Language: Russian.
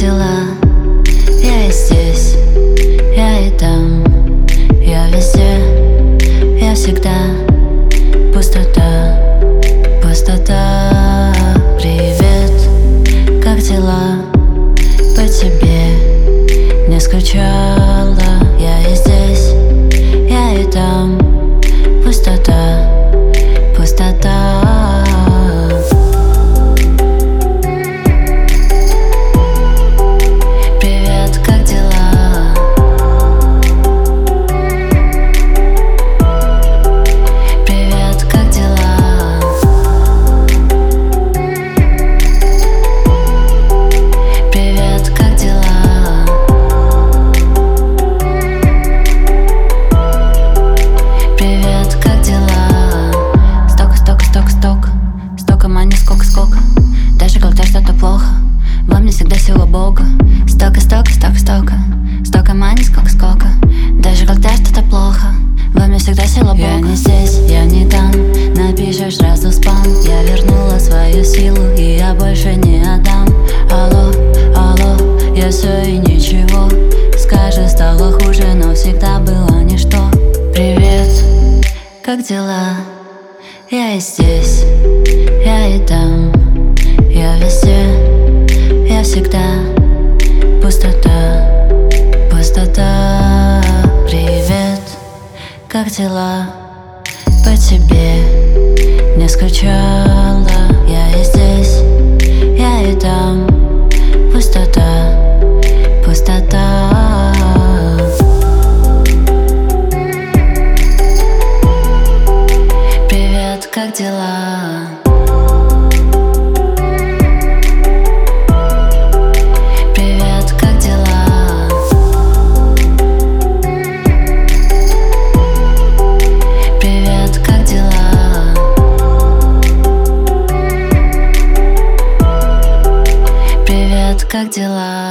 дела? Я и здесь, я и там, я везде, я всегда. Пустота, пустота. Привет, как дела? По тебе не скучала. Я и здесь, я и там. Пустота, пустота. Привет, как дела? Привет, как дела? Привет, как дела? Привет, как дела? Столько мани, сколько даже когда что-то плохо, во мне всегда сила Бога. Столько мани, сколько даже когда что-то плохо, во мне всегда сила Бога. Я не здесь, я не там, напишешь сразу спам. Я вернула свою силу, и я больше не отдам. Алло, алло, я все и ничего. Скажешь, стало хуже, но всегда было ничто. Привет, как дела? Я и здесь, я и там, я везде, я всегда. Пустота, пустота. Привет, как дела? По тебе не скучала. Я и здесь, я и там. Пустота, пустота. Привет, как дела? Привет, как дела? Привет, как дела? Привет, как дела?